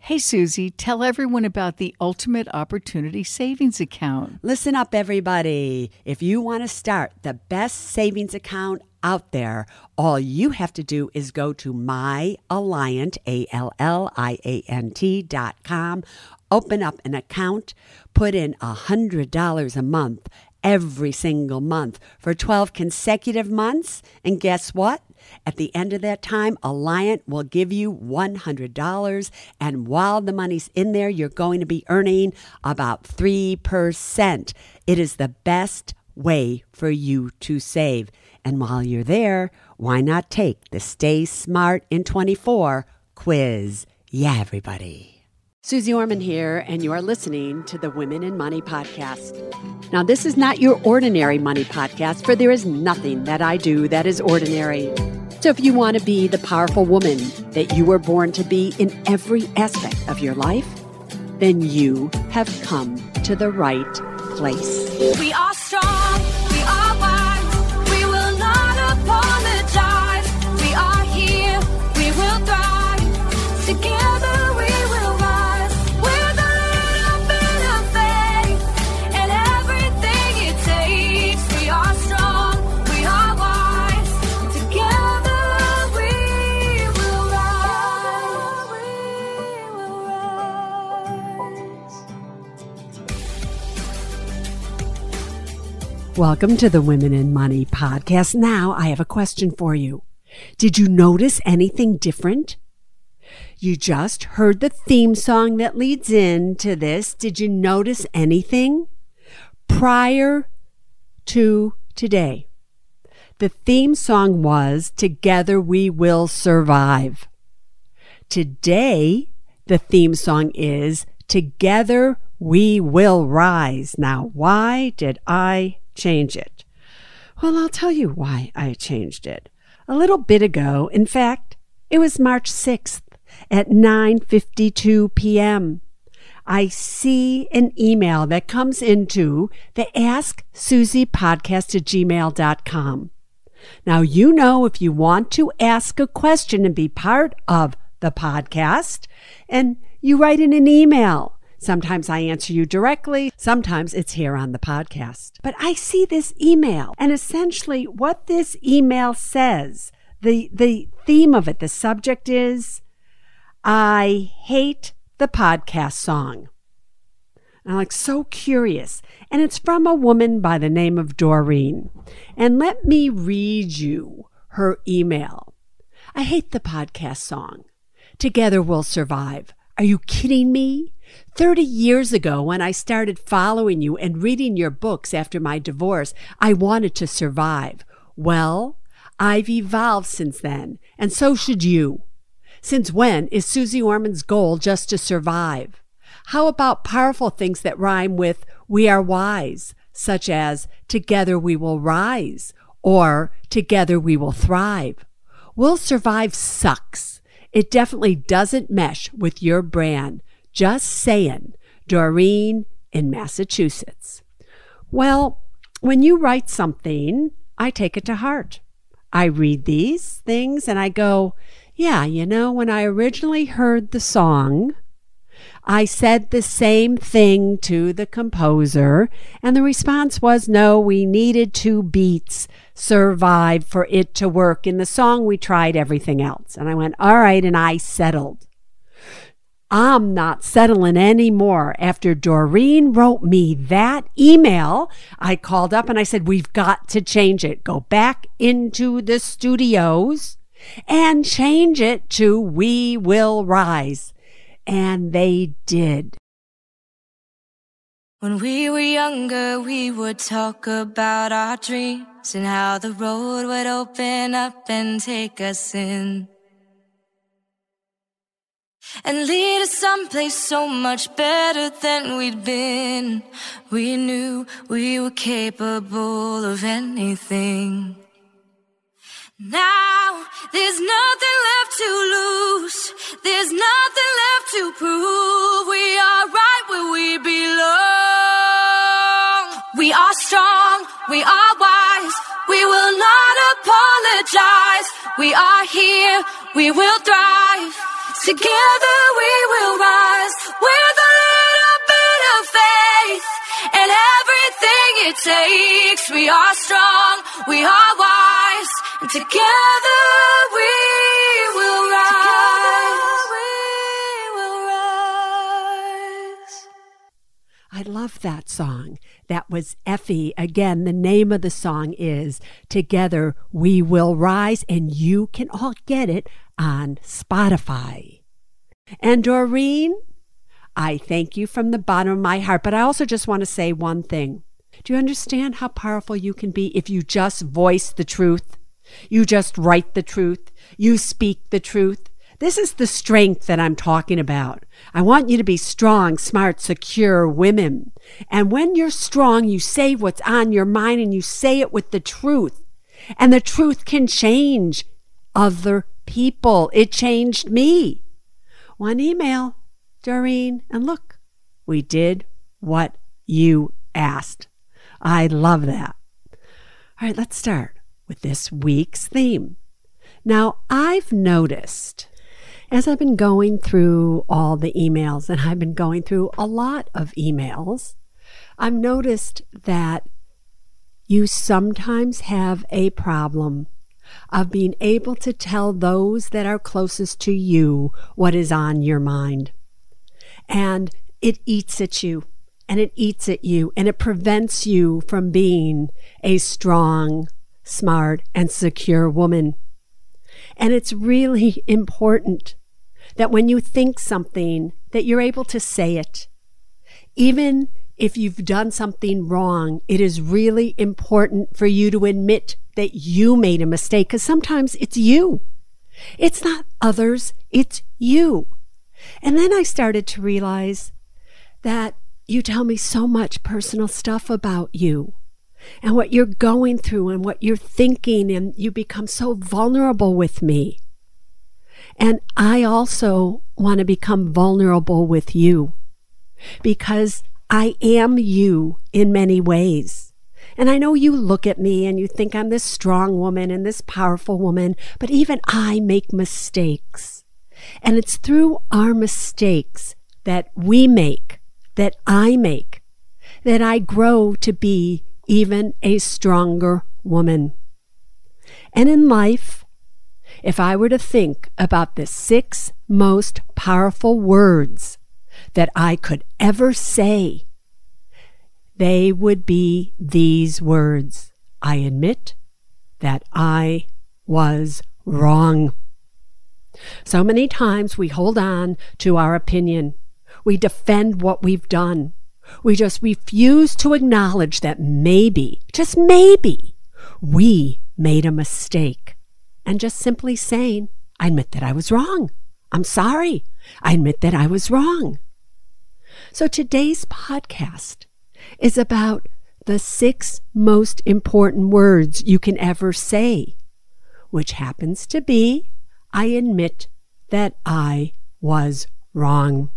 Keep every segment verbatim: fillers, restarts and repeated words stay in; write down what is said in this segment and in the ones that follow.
Hey, Susie, tell everyone about the Ultimate Opportunity Savings Account. Listen up, everybody. If you want to start the best savings account out there, all you have to do is go to myalliant, A L L I A N T dot com, open up an account, put in one hundred dollars a month every single month for twelve consecutive months, and guess what? At the end of that time, Alliant will give you one hundred dollars, and while the money's in there, you're going to be earning about three percent. It is the best way for you to save. And while you're there, why not take the Stay Smart in twenty-four quiz? Yeah, everybody. Susie Orman here, and you are listening to the Women in Money podcast. Now, this is not your ordinary money podcast, for there is nothing that I do that is ordinary. So if you want to be the powerful woman that you were born to be in every aspect of your life, then you have come to the right place. We are strong, we are wise, we will not apologize. We are here, we will thrive, together we will rise. With a little bit of faith and everything it takes. We are strong, we are wise, together we will rise. We will rise. Welcome to the Women in Money podcast. Now, I have a question for you. Did you notice anything different? You just heard the theme song that leads into this. Did you notice anything? Prior to today, the theme song was Together We Will Survive. Today, the theme song is Together We Will Rise. Now, why did I change it? Well, I'll tell you why I changed it. A little bit ago, in fact, it was March sixth at nine fifty-two p.m. I see an email that comes into the Ask Susie podcast at gmail dot com. Now, you know, if you want to ask a question and be part of the podcast, and you write in an email. Sometimes I answer you directly. Sometimes it's here on the podcast. But I see this email, and essentially what this email says, the, the theme of it, the subject is, I hate the podcast song. And I'm like so curious. And it's from a woman by the name of Doreen. And let me read you her email. I hate the podcast song. Together we'll survive. Are you kidding me? thirty years ago, when I started following you and reading your books after my divorce, I wanted to survive. Well, I've evolved since then, and so should you. Since when is Susie Orman's goal just to survive? How about powerful things that rhyme with we are wise, such as together we will rise, or together we will thrive? We'll survive sucks. It definitely doesn't mesh with your brand. Just saying. Doreen in Massachusetts. Well, when you write something, I take it to heart. I read these things and I go, yeah, you know, when I originally heard the song, I said the same thing to the composer, and the response was, no, we needed two beats, survive, for it to work. In the song, we tried everything else. And I went, all right, and I settled. I'm not settling anymore. After Doreen wrote me that email, I called up and I said, we've got to change it. Go back into the studios and change it to We Will Rise. And they did. When we were younger, we would talk about our dreams and how the road would open up and take us in. And lead us someplace so much better than we'd been. We knew we were capable of anything. Now, there's nothing left to lose. There's nothing left to prove. We are right where we belong. We are strong, we are wise, we will not apologize. We are here, we will thrive. Together we will rise. takes. We are strong, we are wise, and together we will rise. We will rise. I love that song. That was Effie. Again, the name of the song is Together We Will Rise, and you can all get it on Spotify. And Doreen, I thank you from the bottom of my heart, but I also just want to say one thing. Do you understand how powerful you can be if you just voice the truth? You just write the truth. You speak the truth. This is the strength that I'm talking about. I want you to be strong, smart, secure women. And when you're strong, you say what's on your mind and you say it with the truth. And the truth can change other people. It changed me. One email, Doreen, and look, we did what you asked. I love that. All right, let's start with this week's theme. Now, I've noticed as I've been going through all the emails, and I've been going through a lot of emails, I've noticed that you sometimes have a problem of being able to tell those that are closest to you what is on your mind. And it eats at you, and it eats at you, and it prevents you from being a strong, smart, and secure woman. And it's really important that when you think something, that you're able to say it. Even if you've done something wrong, it is really important for you to admit that you made a mistake, because sometimes it's you. It's not others, it's you. And then I started to realize that you tell me so much personal stuff about you and what you're going through and what you're thinking, and you become so vulnerable with me. And I also want to become vulnerable with you, because I am you in many ways. And I know you look at me and you think I'm this strong woman and this powerful woman, but even I make mistakes. And it's through our mistakes that we make, that I make, that I grow to be even a stronger woman. And in life, if I were to think about the six most powerful words that I could ever say, they would be these words: I admit that I was wrong. So many times we hold on to our opinion. We defend what we've done. We just refuse to acknowledge that maybe, just maybe, we made a mistake. And just simply saying, I admit that I was wrong. I'm sorry. I admit that I was wrong. So today's podcast is about the six most important words you can ever say, which happens to be, I admit that I was wrong.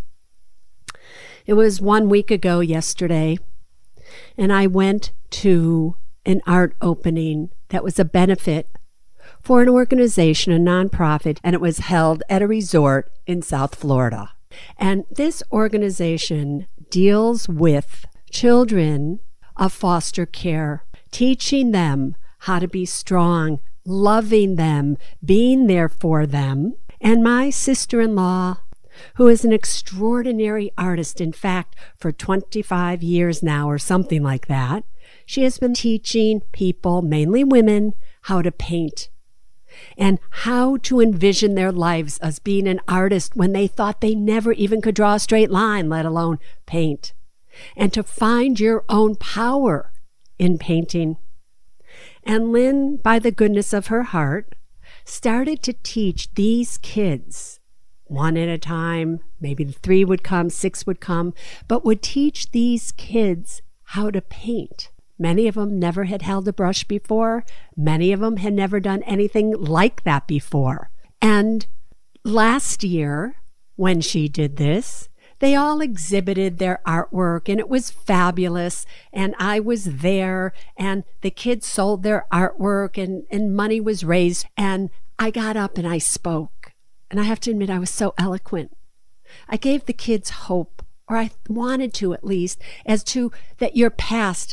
It was one week ago yesterday, and I went to an art opening that was a benefit for an organization, a nonprofit, and it was held at a resort in South Florida. And this organization deals with children of foster care, teaching them how to be strong, loving them, being there for them. And my sister-in-law, who is an extraordinary artist, in fact, for twenty-five years now or something like that, she has been teaching people, mainly women, how to paint and how to envision their lives as being an artist when they thought they never even could draw a straight line, let alone paint, and to find your own power in painting. And Lynn, by the goodness of her heart, started to teach these kids, one at a time, maybe three would come, six would come, but would teach these kids how to paint. Many of them never had held a brush before. Many of them had never done anything like that before. And last year, when she did this, they all exhibited their artwork, and it was fabulous. And I was there, and the kids sold their artwork, and, and money was raised. And I got up and I spoke. And I have to admit, I was so eloquent. I gave the kids hope, or I wanted to at least, as to that your past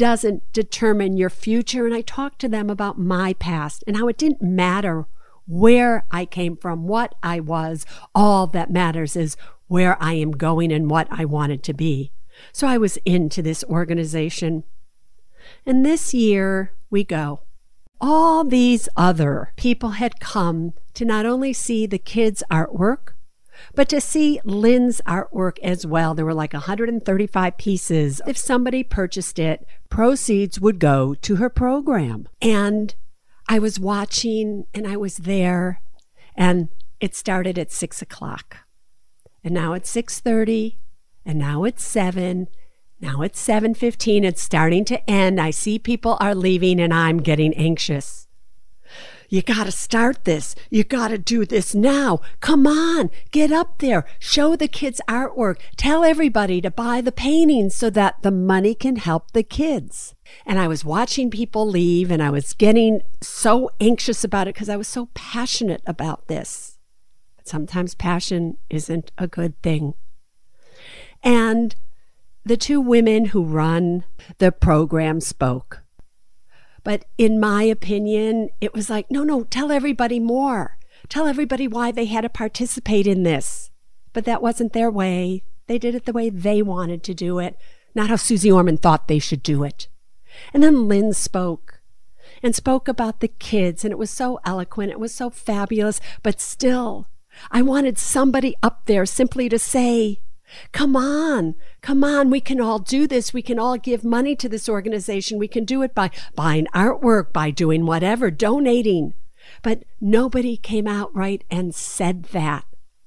doesn't determine your future. And I talked to them about my past and how it didn't matter where I came from, what I was. All that matters is where I am going and what I wanted to be. So I was into this organization. And this year we go. All these other people had come to not only see the kids' artwork, but to see Lynn's artwork as well. There were like one hundred thirty-five pieces. If somebody purchased it, proceeds would go to her program. And I was watching and I was there, and it started at six o'clock. And now it's six thirty, and now it's seven. Now it's seven fifteen. It's starting to end. I see people are leaving and I'm getting anxious. You got to start this. You got to do this now. Come on, get up there. Show the kids artwork. Tell everybody to buy the paintings so that the money can help the kids. And I was watching people leave and I was getting so anxious about it because I was so passionate about this. But sometimes passion isn't a good thing. And the two women who run the program spoke. But in my opinion, it was like, no, no, tell everybody more. Tell everybody why they had to participate in this. But that wasn't their way. They did it the way they wanted to do it, not how Susie Orman thought they should do it. And then Lynn spoke and spoke about the kids, and it was so eloquent. It was so fabulous. But still, I wanted somebody up there simply to say, come on, come on, we can all do this. We can all give money to this organization. We can do it by buying artwork, by doing whatever, donating. But nobody came out right and said that.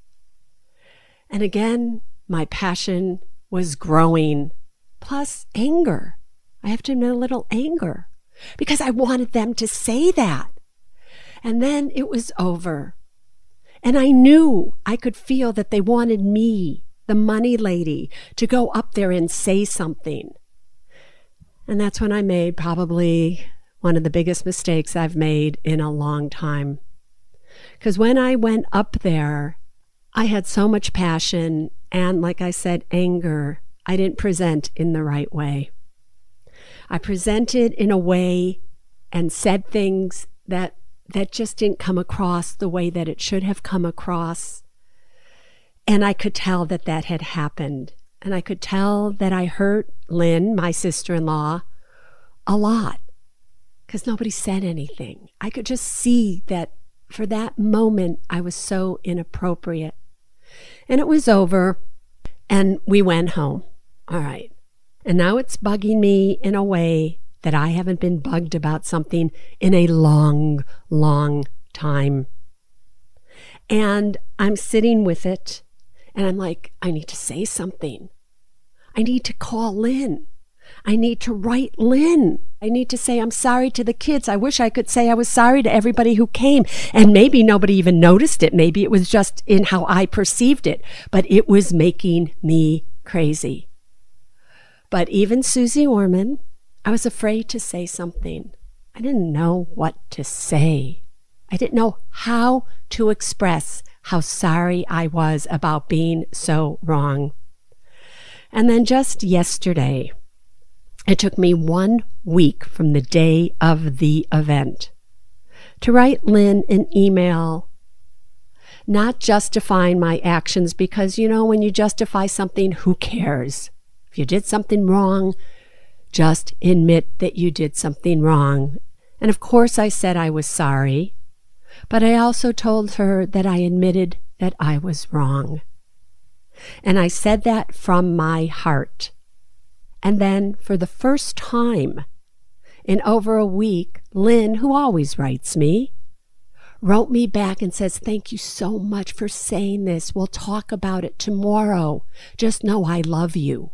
And again, my passion was growing, plus anger. I have to admit a little anger because I wanted them to say that. And then it was over. And I knew, I could feel that they wanted me, the money lady, to go up there and say something. And that's when I made probably one of the biggest mistakes I've made in a long time. Because when I went up there, I had so much passion and, like I said, anger. I didn't present in the right way. I presented in a way and said things that that just didn't come across the way that it should have come across. And I could tell that that had happened. And I could tell that I hurt Lynn, my sister-in-law, a lot because nobody said anything. I could just see that for that moment, I was so inappropriate. And it was over, and we went home. All right. And now it's bugging me in a way that I haven't been bugged about something in a long, long time. And I'm sitting with it. And I'm like, I need to say something. I need to call Lynn. I need to write Lynn. I need to say I'm sorry to the kids. I wish I could say I was sorry to everybody who came. And maybe nobody even noticed it. Maybe it was just in how I perceived it. But it was making me crazy. But even Susie Orman, I was afraid to say something. I didn't know what to say. I didn't know how to express how sorry I was about being so wrong. And then just yesterday, it took me one week from the day of the event to write Lynn an email, not justifying my actions, because, you know, when you justify something, who cares? If you did something wrong, just admit that you did something wrong. And of course I said I was sorry. But I also told her that I admitted that I was wrong. And I said that from my heart. And then for the first time in over a week, Lynn, who always writes me, wrote me back and says, thank you so much for saying this. We'll talk about it tomorrow. Just know I love you.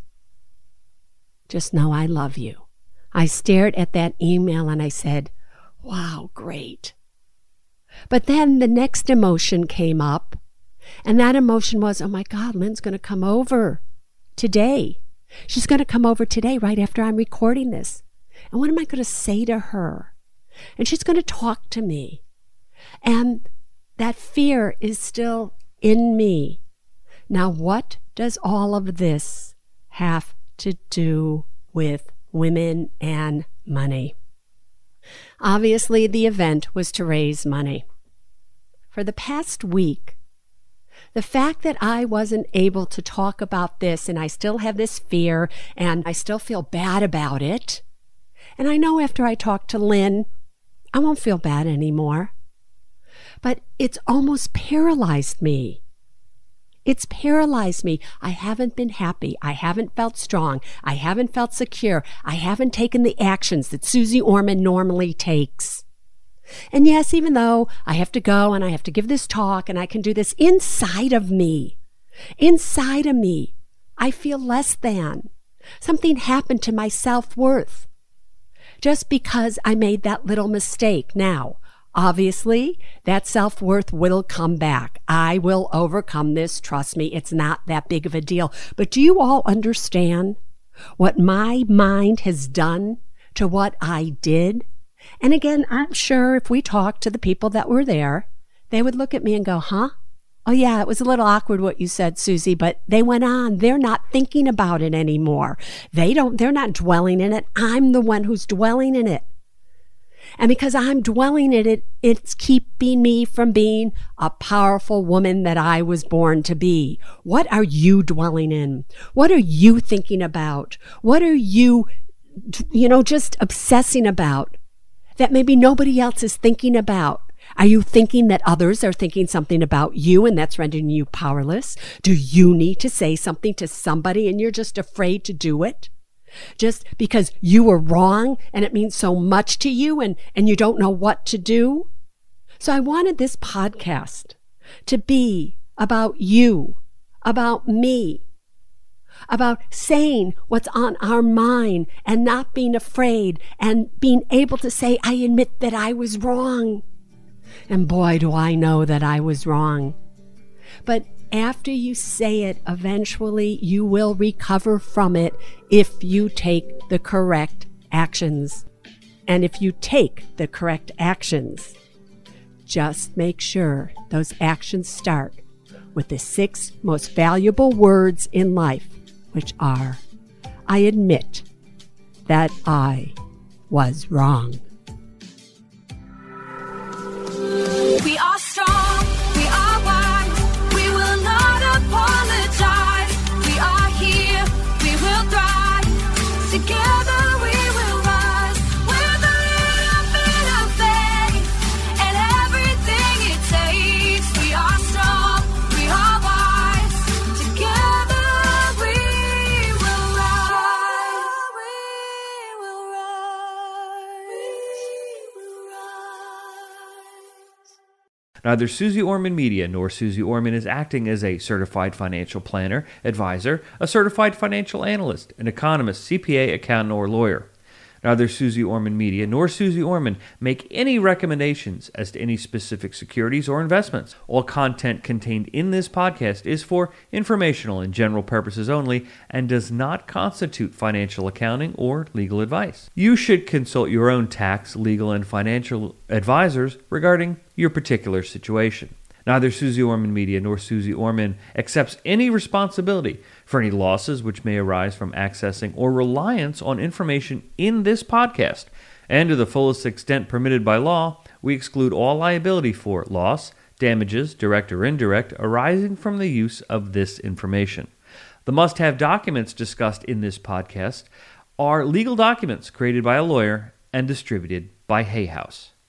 Just know I love you. I stared at that email and I said, wow, great. But then the next emotion came up, and that emotion was, oh my God, Lynn's going to come over today. She's going to come over today right after I'm recording this. And what am I going to say to her? And she's going to talk to me. And that fear is still in me. Now, what does all of this have to do with women, and money. Obviously, the event was to raise money. For the past week, the fact that I wasn't able to talk about this and I still have this fear and I still feel bad about it, and I know after I talk to Lynn, I won't feel bad anymore, but it's almost paralyzed me. It's paralyzed me. I haven't been happy. I haven't felt strong. I haven't felt secure. I haven't taken the actions that Susie Orman normally takes. And yes, even though I have to go and I have to give this talk and I can do this inside of me, inside of me, I feel less than. Something happened to my self-worth just because I made that little mistake. Now, obviously, that self-worth will come back. I will overcome this. Trust me, it's not that big of a deal. But do you all understand what my mind has done to what I did? And again, I'm sure if we talked to the people that were there, they would look at me and go, huh? Oh yeah, it was a little awkward what you said, Susie, but they went on. They're not thinking about it anymore. They don't, they're not dwelling in it. I'm the one who's dwelling in it. And because I'm dwelling in it, it's keeping me from being a powerful woman that I was born to be. What are you dwelling in? What are you thinking about? What are you, you know, just obsessing about that maybe nobody else is thinking about? Are you thinking that others are thinking something about you and that's rendering you powerless? Do you need to say something to somebody and you're just afraid to do it? Just because you were wrong and it means so much to you and, and you don't know what to do? So I wanted this podcast to be about you, about me, about saying what's on our mind and not being afraid and being able to say, I admit that I was wrong. And boy, do I know that I was wrong. But after you say it, eventually you will recover from it if you take the correct actions. And if you take the correct actions, just make sure those actions start with the six most valuable words in life, which are, I admit that I was wrong. We are strong, we are wise, we will not apologize. We are here, we will thrive, together we will rise. With a little bit of faith and everything it takes. We are strong, we are wise, together we will rise. We will rise, we will rise. Neither Susie Orman Media nor Susie Orman is acting as a certified financial planner, advisor, a certified financial analyst, an economist, C P A, accountant, or lawyer. Neither Susie Orman Media nor Susie Orman make any recommendations as to any specific securities or investments. All content contained in this podcast is for informational and general purposes only and does not constitute financial accounting or legal advice. You should consult your own tax, legal, and financial advisors regarding your particular situation. Neither Susie Orman Media nor Susie Orman accepts any responsibility for any losses which may arise from accessing or reliance on information in this podcast. And to the fullest extent permitted by law, we exclude all liability for loss, damages, direct or indirect, arising from the use of this information. The must-have documents discussed in this podcast are legal documents created by a lawyer and distributed by Hay House.